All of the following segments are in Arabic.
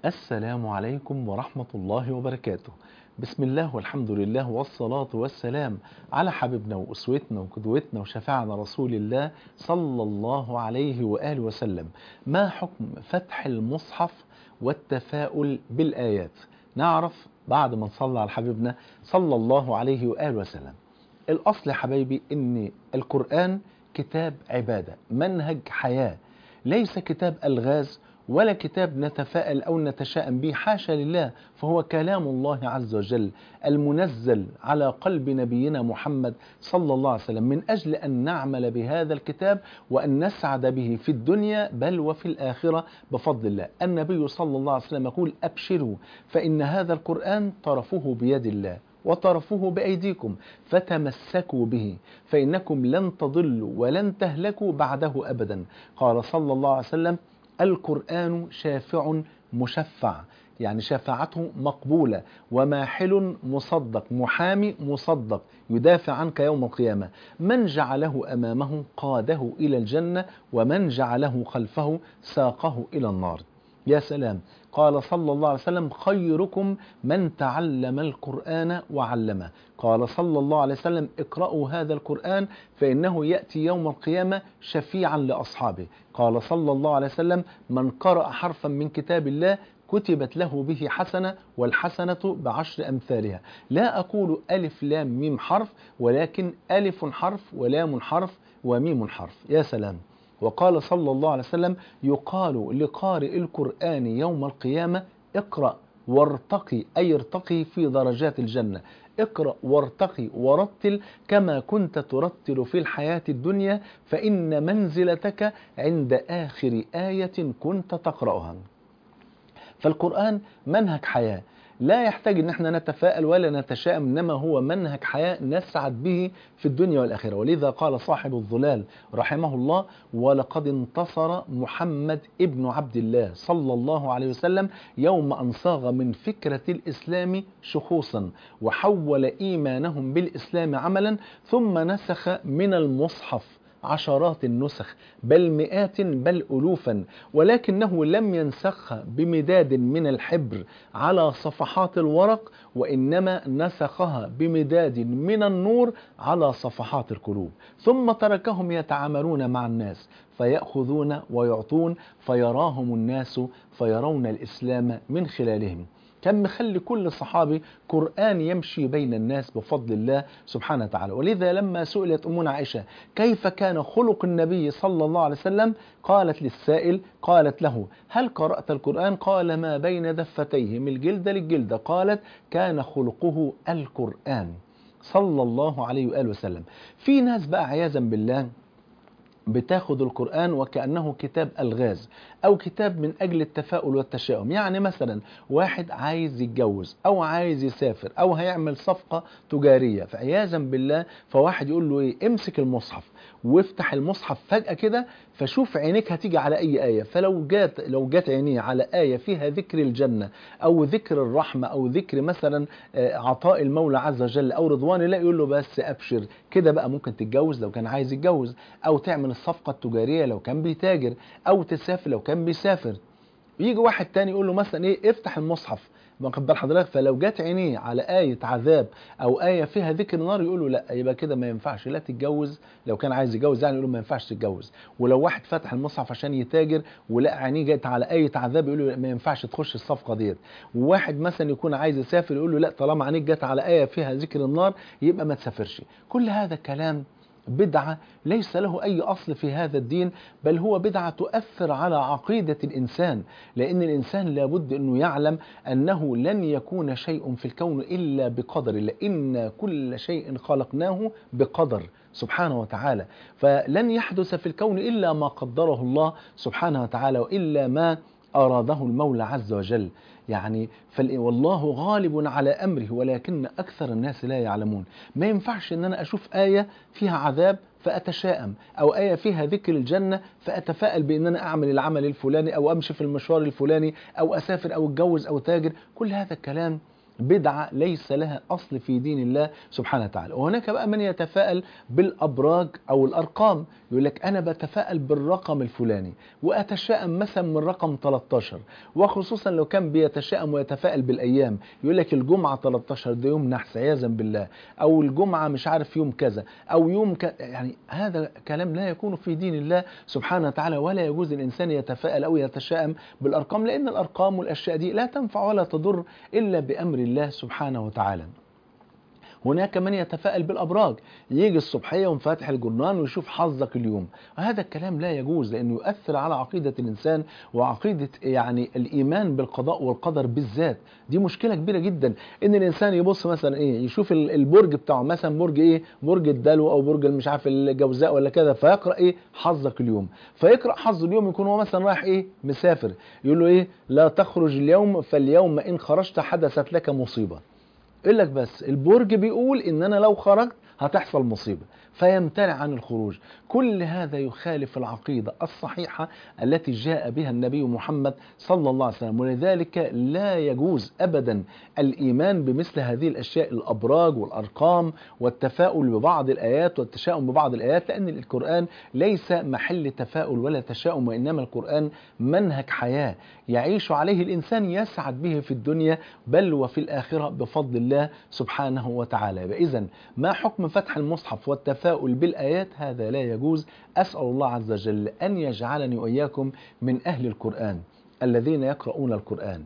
السلام عليكم ورحمة الله وبركاته. بسم الله والحمد لله والصلاة والسلام على حبيبنا وأسوتنا وقدوتنا وشفاعنا رسول الله صلى الله عليه وآله وسلم. ما حكم فتح المصحف والتفاؤل بالآيات؟ نعرف بعد ما نصلي على حبيبنا صلى الله عليه وآله وسلم. الأصل يا حبايبي إن القرآن كتاب عبادة، منهج حياة، ليس كتاب ألغاز ولا كتاب نتفائل أو نتشائم به، حاشا لله، فهو كلام الله عز وجل المنزل على قلب نبينا محمد صلى الله عليه وسلم من أجل أن نعمل بهذا الكتاب وأن نسعد به في الدنيا بل وفي الآخرة بفضل الله. النبي صلى الله عليه وسلم يقول: أبشروا فإن هذا القرآن طرفه بيد الله وطرفه بأيديكم فتمسكوا به فإنكم لن تضلوا ولن تهلكوا بعده أبدا. قال صلى الله عليه وسلم: القرآن شافع مشفع، يعني شفاعته مقبولة، وماحل مصدق، محامي مصدق يدافع عنك يوم القيامة. من جعله أمامه قاده إلى الجنة، ومن جعله خلفه ساقه إلى النار. يا سلام! قال صلى الله عليه وسلم: خيركم من تعلم القرآن وعلمه. قال صلى الله عليه وسلم: اقرأوا هذا القرآن فإنه يأتي يوم القيامة شفيعا لأصحابه. قال صلى الله عليه وسلم: من قرأ حرفا من كتاب الله كتبت له به حسنة، والحسنة بعشر أمثالها. لا أقول ألف لام ميم حرف، ولكن ألف حرف ولام حرف وميم حرف. يا سلام! وقال صلى الله عليه وسلم: يقال لقارئ القرآن يوم القيامة: اقرأ وارتقي، أي ارتقي في درجات الجنة. اقرأ وارتقي ورتل كما كنت ترتل في الحياة الدنيا، فإن منزلتك عند آخر آية كنت تقرأها. فالقرآن منهج حياة، لا يحتاج ان احنا نتفائل ولا نتشائم، انما هو منهج حياة نسعد به في الدنيا والآخرة. ولذا قال صاحب الظلال رحمه الله: ولقد انتصر محمد ابن عبد الله صلى الله عليه وسلم يوم أن صاغ من فكرة الإسلام شخوصا وحول إيمانهم بالإسلام عملا، ثم نسخ من المصحف عشرات النسخ بل مئات بل ألوفا، ولكنه لم ينسخها بمداد من الحبر على صفحات الورق، وإنما نسخها بمداد من النور على صفحات القلوب، ثم تركهم يتعاملون مع الناس فيأخذون ويعطون، فيراهم الناس فيرون الإسلام من خلالهم. كان مخلي كل صحابي قرآن يمشي بين الناس بفضل الله سبحانه وتعالى. ولذا لما سئلت أمنا عائشة كيف كان خلق النبي صلى الله عليه وسلم، قالت للسائل، قالت له: هل قرأت القرآن؟ قال: ما بين دفتيه من الجلدة للجلدة. قالت: كان خلقه القرآن صلى الله عليه وآله وسلم. في ناس بقى عياذا بالله بتاخد القرآن وكأنه كتاب ألغاز أو كتاب من أجل التفاؤل والتشاؤم. يعني مثلا واحد عايز يتجوز أو عايز يسافر أو هيعمل صفقة تجارية، فعياذا بالله فواحد يقول له إيه؟ امسك المصحف وافتح المصحف فجأة كده فشوف عينيك هتيجي على أي آية. فلو جات عينيه على آية فيها ذكر الجنة أو ذكر الرحمة أو ذكر مثلا عطاء المولى عز وجل أو رضوان الله، يقول له بس أبشر كده بقى، ممكن تتجوز لو كان عايز يتجوز، أو تعمل الصفقة التجارية لو كان بيتاجر، أو تسافر لو كان بيسافر. يجي واحد تاني يقول له مثلا إيه؟ افتح المصحف، واخد بال حضرتك؟ فلو جت عينيه على آية عذاب أو آية فيها ذكر نار يقول له لا، يبقى كده ما ينفعش لا تتجوز. لو كان عايز يتجوز يعني يقول له ما ينفعش تتجوز. ولو واحد فتح المصحف عشان يتاجر ولقى عينيه جت على آية عذاب يقول له ما ينفعش تخش الصفقة ديت. وواحد مثلا يكون عايز يسافر يقول له لا، طالما عينيك جت على آية فيها ذكر النار يبقى ما تسافرش. كل هذا كلام بدعة ليس له أي أصل في هذا الدين، بل هو بدعة تؤثر على عقيدة الإنسان، لأن الإنسان لابد أنه يعلم أنه لن يكون شيء في الكون إلا بقدر الله، إن كل شيء خلقناه بقدر سبحانه وتعالى. فلن يحدث في الكون إلا ما قدره الله سبحانه وتعالى، وإلا ما أراده المولى عز وجل. يعني والله غالب على أمره ولكن أكثر الناس لا يعلمون. ما ينفعش أن أنا أشوف آية فيها عذاب فأتشائم، أو آية فيها ذكر الجنة فأتفائل بأن أنا أعمل العمل الفلاني أو أمشي في المشوار الفلاني أو أسافر أو أتجوز أو تاجر. كل هذا الكلام بدعة ليس لها أصل في دين الله سبحانه وتعالى. وهناك بقى من يتفائل بالأبراج أو الأرقام، يقول لك أنا بتفائل بالرقم الفلاني وأتشائم مثلا من رقم 13، وخصوصا لو كان بيتشائم ويتفائل بالأيام، يقول لك الجمعة 13 ده يوم نحس عياذا بالله، أو الجمعة مش عارف يوم كذا أو يوم يعني هذا كلام لا يكون في دين الله سبحانه وتعالى، ولا يجوز الإنسان يتفائل أو يتشائم بالأرقام، لأن الأرقام والأشياء دي لا تنفع ولا تضر إلا بأمر الله سبحانه وتعالى. هناك من يتفائل بالأبراج، يجي الصبحية ومفاتح الجرنان ويشوف حظك اليوم، وهذا الكلام لا يجوز، لأنه يؤثر على عقيدة الإنسان وعقيدة يعني الإيمان بالقضاء والقدر بالذات. دي مشكلة كبيرة جدا، إن الإنسان يبص مثلا إيه، يشوف البرج بتاعه مثلا برج إيه، برج الدلو أو برج مش عارف الجوزاء ولا كذا، فيقرأ إيه حظك اليوم، فيقرأ حظ اليوم، يكون هو مثلا رايح إيه مسافر، يقول له إيه لا تخرج اليوم فاليوم إن خرجت حدثت لك مصيبة. يقول لك بس البرج بيقول ان انا لو خرجت هتحصل مصيبة، فيمتنع عن الخروج. كل هذا يخالف العقيدة الصحيحة التي جاء بها النبي محمد صلى الله عليه وسلم، ولذلك لا يجوز أبدا الإيمان بمثل هذه الأشياء، الأبراج والأرقام والتفاؤل ببعض الآيات والتشاؤم ببعض الآيات، لأن القرآن ليس محل تفاؤل ولا تشاؤم، وإنما القرآن منهج حياة يعيش عليه الإنسان يسعد به في الدنيا بل وفي الآخرة بفضل الله سبحانه وتعالى. إذن ما حكم فتح المصحف والتفاؤل بالآيات؟ هذا لا يجوز. أسأل الله عز وجل أن يجعلني وإياكم من أهل القرآن الذين يقرؤون القرآن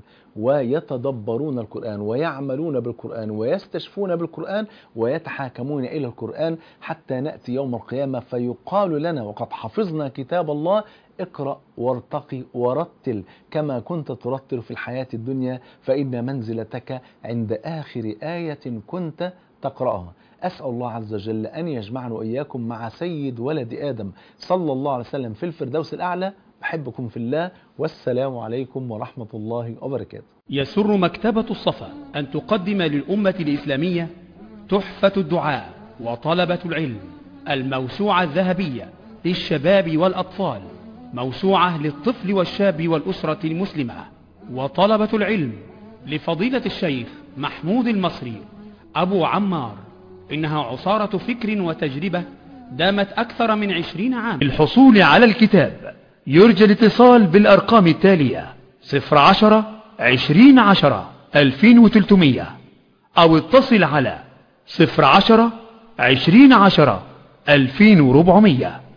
ويتدبرون القرآن ويعملون بالقرآن ويستشفون بالقرآن ويتحاكمون إلى القرآن، حتى نأتي يوم القيامة فيقال لنا وقد حفظنا كتاب الله اقرأ وارتقي ورتل كما كنت ترتل في الحياة الدنيا، فإن منزلتك عند آخر آية كنت تقرأها. أسأل الله عز وجل أن يجمعنا وإياكم مع سيد ولد آدم صلى الله عليه وسلم في الفردوس الأعلى. أحبكم في الله، والسلام عليكم ورحمة الله وبركاته. يسر مكتبة الصفا أن تقدم للأمة الإسلامية تحفة الدعاء وطلبة العلم، الموسوعة الذهبية للشباب والأطفال، موسوعة للطفل والشاب والأسرة المسلمة، وطلبة العلم لفضيلة الشيخ محمود المصري أبو عمار. إنها عصارة فكر وتجربة دامت أكثر من 20 عام. للحصول على الكتاب يرجى الاتصال بالأرقام التالية: 010 20 10 2300، أو اتصل على 010 20 10 2400.